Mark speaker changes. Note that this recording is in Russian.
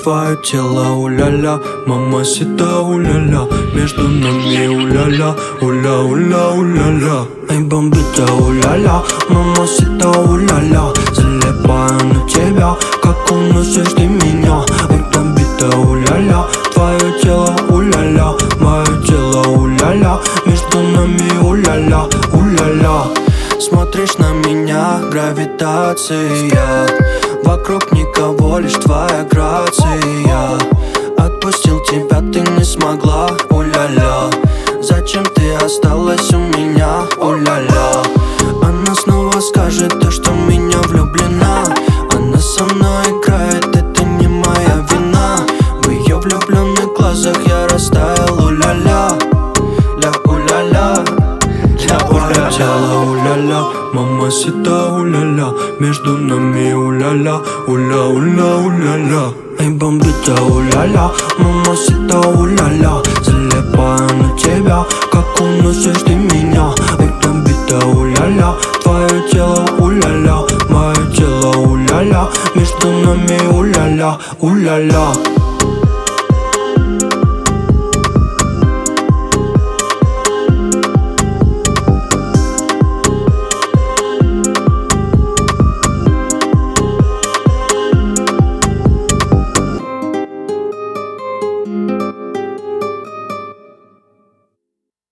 Speaker 1: твое тело, уля-ля, мамасита, уля-ля, между нами, уля-ля, уля-уля, уля-ля. Эй, бомбита, уля-ля, мамасита, уля-ля, залипаю на тебя, как уносишь ты меня. Эй, бомбита, уля-ля, твое тело, уля-ля, мое тело, уля-ля, между нами, уля-ля, уля-ля. Смотришь на меня, гравитация, вокруг никого, лишь твоя грация. Отпустил тебя, ты не смогла, уля-ля. Зачем ты осталась у меня, уля-ля? Она снова скажет то, что в меня влюблена. Она со мной играет, это не моя вина. В ее влюбленных глазах я растаял, уля-ля, ля, уля-ля, ля, уля-ля. Тело, уля-ля, мамасита, уля-ля, между нами, уля-ля, уля-уля, уля-ля. Эй, бомбита, уля-ля, мамасита, уля-ля, залипаю на тебя, как уносишь ты меня. Эй, бомбита, уля-ля, твое тело, уля-ля, мое тело, уля-ля, между нами, уля-ля, уля-ля.